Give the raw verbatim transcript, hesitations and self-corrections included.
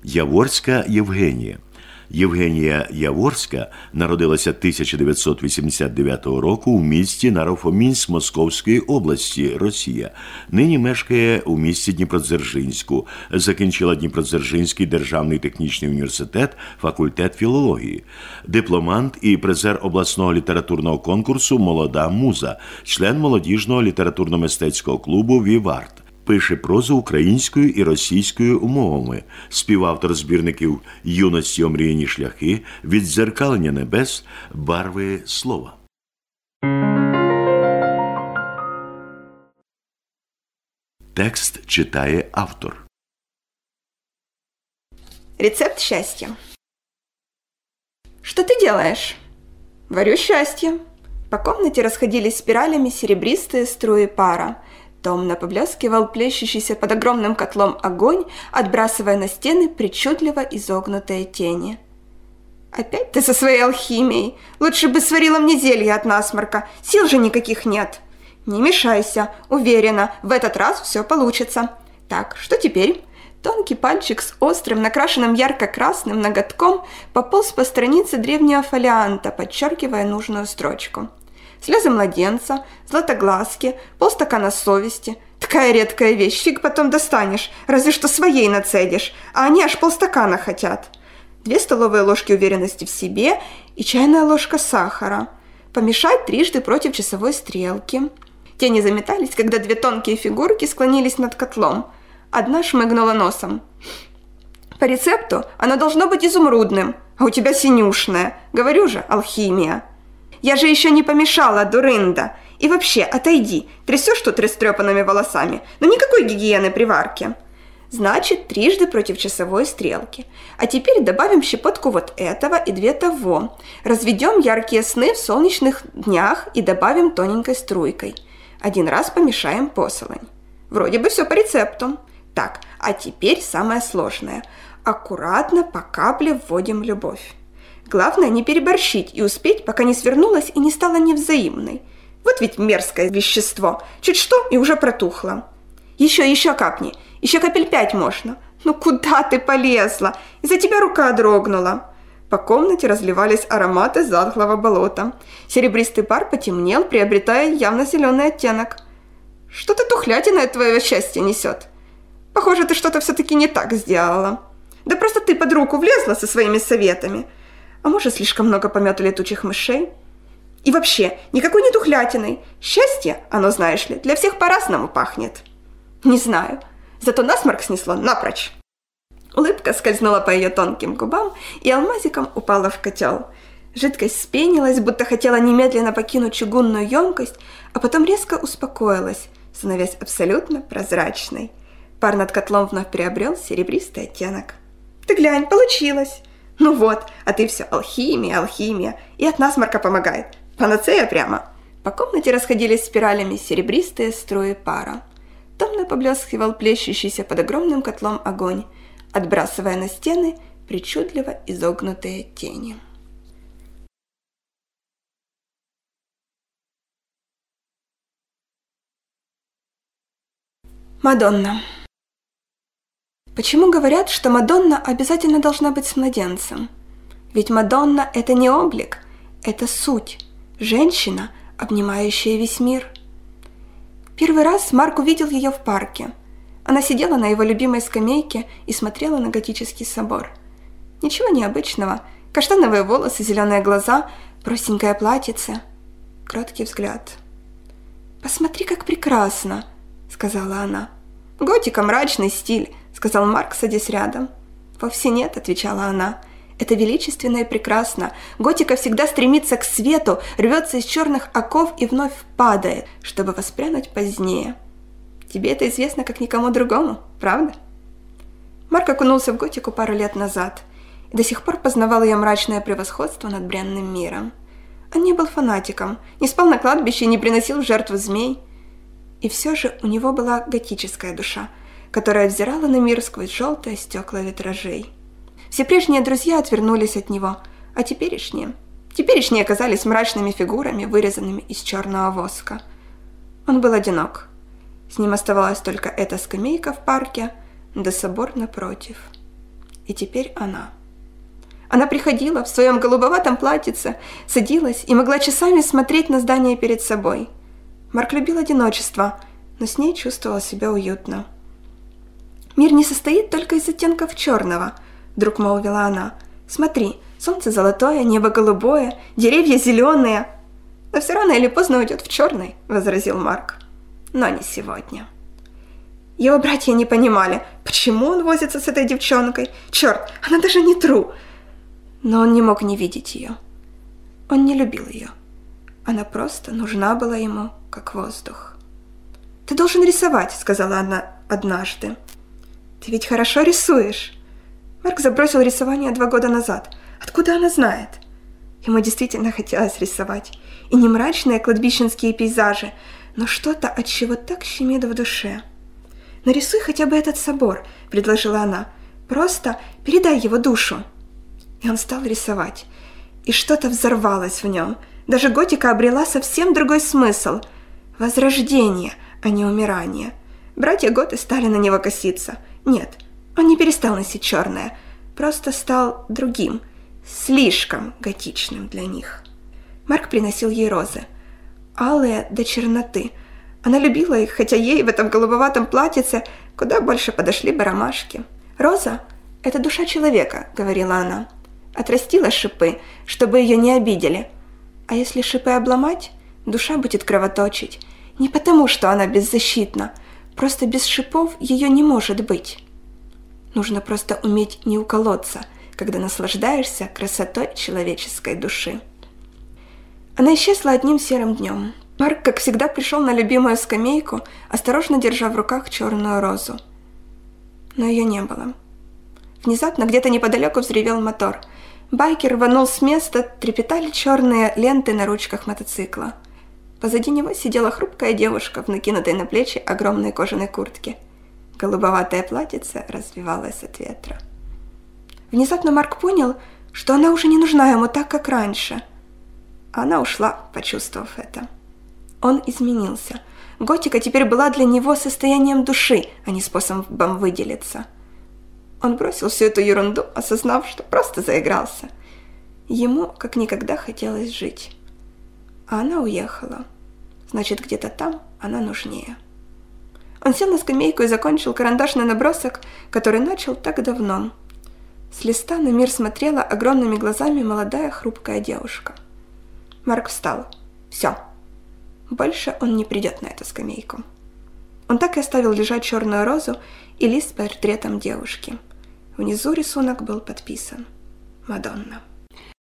Яворська Євгенія. Євгенія Яворська народилася тисяча дев'ятсот вісімдесят дев'ятого року у місті Нарофомінськ Московської області, Росія. Нині мешкає у місті Дніпродзержинську. Закінчила Дніпродзержинський державний технічний університет, факультет філології. Дипломант і призер обласного літературного конкурсу «Молода муза», член молодіжного літературно-мистецького клубу «Вівард». Пише прозу українською і російською мовами, співавтор збірників «Юності омріяні шляхи», «Віддзеркалення небес», «Барви слова». Текст читає автор. Рецепт счастья. Что ты делаешь? Варю счастье. По комнате расходились спиралями серебристые струи пара. Томно поблескивал плещущийся под огромным котлом огонь, отбрасывая на стены причудливо изогнутые тени. «Опять ты со своей алхимией? Лучше бы сварила мне зелье от насморка, сил же никаких нет!» «Не мешайся, уверена, в этот раз все получится. Так, что теперь?» Тонкий пальчик с острым, накрашенным ярко-красным ноготком пополз по странице древнего фолианта, подчеркивая нужную строчку. Слезы младенца, златоглазки, полстакана совести. Такая редкая вещь, фиг потом достанешь, разве что своей нацедишь, а они аж полстакана хотят. Две столовые ложки уверенности в себе и чайная ложка сахара. Помешать трижды против часовой стрелки. Тени заметались, когда две тонкие фигурки склонились над котлом. Одна шмыгнула носом. «По рецепту оно должно быть изумрудным, а у тебя синюшное. Говорю же, алхимия». «Я же еще не помешала, дурында! И вообще, отойди, трясешь тут растрепанными волосами, но никакой гигиены при варке». «Значит, трижды против часовой стрелки. А теперь добавим щепотку вот этого и две того. Разведем яркие сны в солнечных днях и добавим тоненькой струйкой. Один раз помешаем посолонь». Вроде бы все по рецепту. Так, а теперь самое сложное. Аккуратно по капле вводим любовь. Главное не переборщить и успеть, пока не свернулась и не стала невзаимной. Вот ведь мерзкое вещество. Чуть что и уже протухло. Еще, еще капни. Еще капель пять можно. Ну куда ты полезла? Из-за тебя рука дрогнула. По комнате разливались ароматы затхлого болота. Серебристый пар потемнел, приобретая явно зеленый оттенок. Что-то тухлятина от твоего счастья несет. Похоже, ты что-то все-таки не так сделала. Да просто ты под руку влезла со своими советами. А может, слишком много помета летучих мышей? И вообще, никакой не тухлятиной. Счастье, оно, знаешь ли, для всех по-разному пахнет. Не знаю, зато насморк снесло напрочь. Улыбка скользнула по ее тонким губам и алмазиком упала в котел. Жидкость спенилась, будто хотела немедленно покинуть чугунную емкость, а потом резко успокоилась, становясь абсолютно прозрачной. Пар над котлом вновь приобрел серебристый оттенок. «Ты глянь, получилось!» «Ну вот, а ты все алхимия, алхимия, и от насморка помогает. Панацея прямо!» По комнате расходились спиралями серебристые струи пара. Томно поблескивал плещущийся под огромным котлом огонь, отбрасывая на стены причудливо изогнутые тени. Мадонна. Почему говорят, что Мадонна обязательно должна быть с младенцем? Ведь Мадонна – это не облик, это суть, женщина, обнимающая весь мир. Первый раз Марк увидел ее в парке. Она сидела на его любимой скамейке и смотрела на готический собор. Ничего необычного, каштановые волосы, зеленые глаза, простенькое платьице, кроткий взгляд. «Посмотри, как прекрасно!» — сказала она. «Готика, мрачный стиль», — сказал Марк, садясь рядом. «Вовсе нет», — отвечала она. «Это величественно и прекрасно. Готика всегда стремится к свету, рвется из черных оков и вновь падает, чтобы воспрянуть позднее. Тебе это известно, как никому другому, правда?» Марк окунулся в готику пару лет назад и до сих пор познавал ее мрачное превосходство над бренным миром. Он не был фанатиком, не спал на кладбище и не приносил в жертву змей. И все же у него была готическая душа, которая взирала на мир сквозь желтые стекла витражей. Все прежние друзья отвернулись от него, а теперешние... Теперешние оказались мрачными фигурами, вырезанными из черного воска. Он был одинок. С ним оставалась только эта скамейка в парке, да собор напротив. И теперь она. Она приходила в своем голубоватом платьице, садилась и могла часами смотреть на здание перед собой. Марк любил одиночество, но с ней чувствовал себя уютно. «Мир не состоит только из оттенков черного», — вдруг молвила она. «Смотри, солнце золотое, небо голубое, деревья зеленые». «Но все рано или поздно уйдет в черный», — возразил Марк. «Но не сегодня». Его братья не понимали, почему он возится с этой девчонкой. Черт, она даже не Тру. Но он не мог не видеть ее. Он не любил ее. Она просто нужна была ему, как воздух. «Ты должен рисовать», — сказала она однажды. «Ты ведь хорошо рисуешь». Марк забросил рисование два года назад. Откуда она знает? Ему действительно хотелось рисовать. И не мрачные кладбищенские пейзажи, но что-то, от чего так щемит в душе. «Нарисуй хотя бы этот собор», — предложила она. «Просто передай его душу». И он стал рисовать. И что-то взорвалось в нем. Даже готика обрела совсем другой смысл. Возрождение, а не умирание. Братья Готы стали на него коситься. Нет, он не перестал носить черное. Просто стал другим, слишком готичным для них. Марк приносил ей розы. Алые до черноты. Она любила их, хотя ей в этом голубоватом платьице куда больше подошли бы ромашки. «Роза — это душа человека», — говорила она. «Отрастила шипы, чтобы ее не обидели. А если шипы обломать, душа будет кровоточить. Не потому, что она беззащитна, просто без шипов ее не может быть. Нужно просто уметь не уколоться, когда наслаждаешься красотой человеческой души». Она исчезла одним серым днем. Марк, как всегда, пришел на любимую скамейку, осторожно держа в руках черную розу. Но ее не было. Внезапно где-то неподалеку взревел мотор. Байкер рванул с места, трепетали черные ленты на ручках мотоцикла. Позади него сидела хрупкая девушка в накинутой на плечи огромной кожаной куртке. Голубоватое платьице развивалось от ветра. Внезапно Марк понял, что она уже не нужна ему так, как раньше. Она ушла, почувствовав это. Он изменился. Готика теперь была для него состоянием души, а не способом выделиться. Он бросил всю эту ерунду, осознав, что просто заигрался. Ему как никогда хотелось жить. А она уехала. Значит, где-то там она нужнее. Он сел на скамейку и закончил карандашный набросок, который начал так давно. С листа на мир смотрела огромными глазами молодая хрупкая девушка. Марк встал. Все. Больше он не придет на эту скамейку. Он так и оставил лежать черную розу и лист с портретом девушки. Внизу рисунок был подписан «Мадонна».